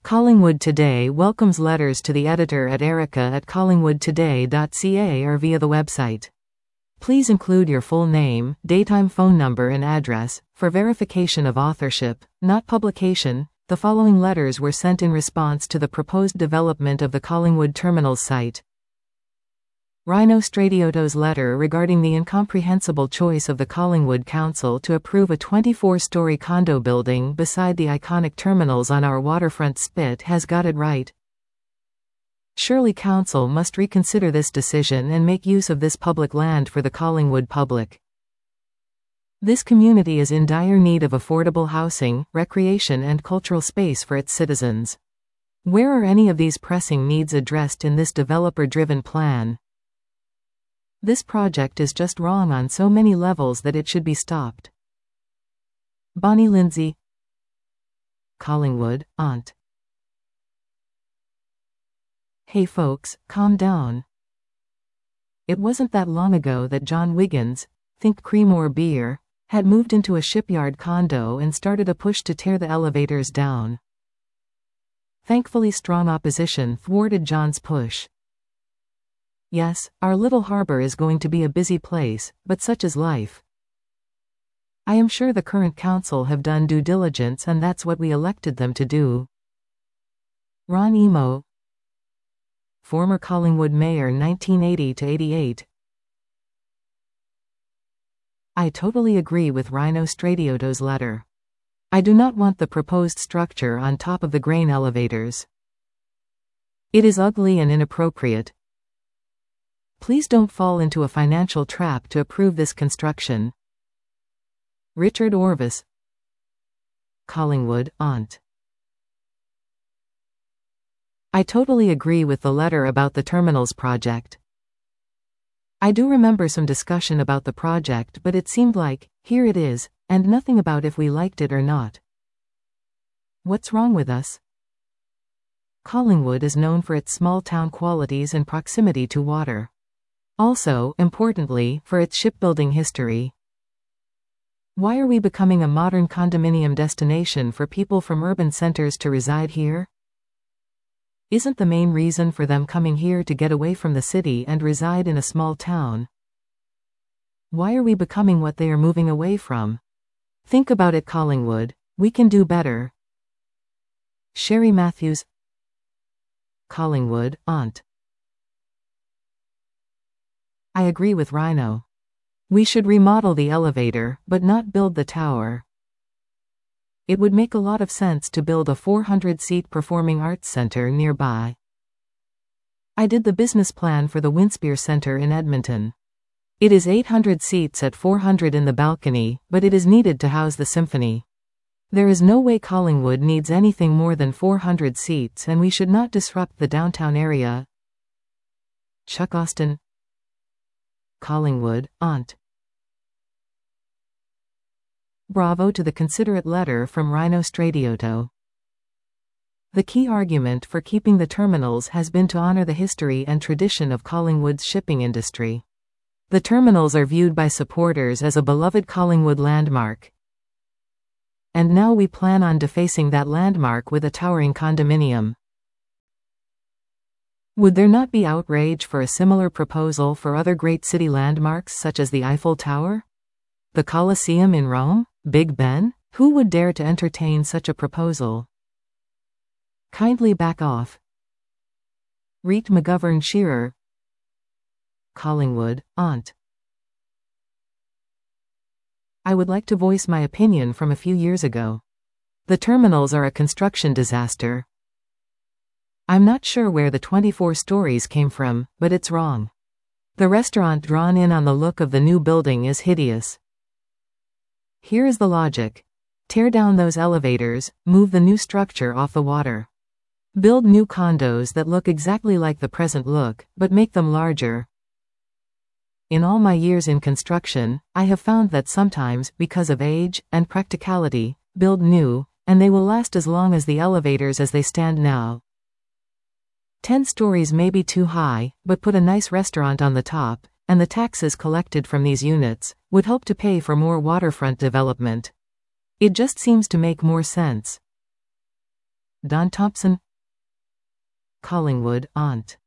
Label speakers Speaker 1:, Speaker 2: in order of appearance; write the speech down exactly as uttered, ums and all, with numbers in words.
Speaker 1: Collingwood Today welcomes letters to the editor at erica at collingwood today dot c a or via the website. Please include your full name, daytime phone number and address, for verification of authorship, not publication. The following letters were sent in response to the proposed development of the Collingwood Terminals site. Rhino Stradioto's letter regarding the incomprehensible choice of the Collingwood Council to approve a twenty-four story condo building beside the iconic terminals on our waterfront spit has got it right. Surely Council must reconsider this decision and make use of this public land for the Collingwood public. This community is in dire need of affordable housing, recreation and cultural space for its citizens. Where are any of these pressing needs addressed in this developer-driven plan? This project is just wrong on so many levels that it should be stopped. Bonnie Lindsay, Collingwood, Aunt. Hey folks, calm down. It wasn't that long ago that John Wiggins, think Creemore Beer, had moved into a shipyard condo and started a push to tear the elevators down. Thankfully, strong opposition thwarted John's push. Yes, our little harbor is going to be a busy place, but such is life. I am sure the current council have done due diligence, and that's what we elected them to do. Ron Emo, former Collingwood mayor nineteen eighty to eighty-eight. I totally agree with Rhino Stradioto's letter. I do not want the proposed structure on top of the grain elevators. It is ugly and inappropriate. Please don't fall into a financial trap to approve this construction. Richard Orvis, Collingwood, Aunt. I totally agree with the letter about the terminals project. I do remember some discussion about the project, but it seemed like, here it is, and nothing about if we liked it or not. What's wrong with us? Collingwood is known for its small town qualities and proximity to water. Also, importantly, for its shipbuilding history. Why are we becoming a modern condominium destination for people from urban centers to reside here? Isn't the main reason for them coming here to get away from the city and reside in a small town? Why are we becoming what they are moving away from? Think about it, Collingwood. We can do better. Sherry Matthews, Collingwood, Aunt. I agree with Rhino. We should remodel the elevator, but not build the tower. It would make a lot of sense to build a four hundred seat performing arts center nearby. I did the business plan for the Winspear Center in Edmonton. It is eight hundred seats at four hundred in the balcony, but it is needed to house the symphony. There is no way Collingwood needs anything more than four hundred seats, and we should not disrupt the downtown area. Chuck Austin, Collingwood, Aunt. Bravo to the considerate letter from Rhino Stradioto. The key argument for keeping the terminals has been to honor the history and tradition of Collingwood's shipping industry. The terminals are viewed by supporters as a beloved Collingwood landmark. And now we plan on defacing that landmark with a towering condominium. Would there not be outrage for a similar proposal for other great city landmarks such as the Eiffel Tower? The Colosseum in Rome? Big Ben? Who would dare to entertain such a proposal? Kindly back off. Reet McGovern Shearer, Collingwood, Aunt. I would like to voice my opinion from a few years ago. The terminals are a construction disaster. I'm not sure where the twenty-four stories came from, but it's wrong. The restaurant drawn in on the look of the new building is hideous. Here is the logic. Tear down those elevators, move the new structure off the water. Build new condos that look exactly like the present look, but make them larger. In all my years in construction, I have found that sometimes, because of age and practicality, build new, and they will last as long as the elevators as they stand now. Ten stories may be too high, but put a nice restaurant on the top, and the taxes collected from these units would help to pay for more waterfront development. It just seems to make more sense. Don Thompson. Collingwood, Aunt.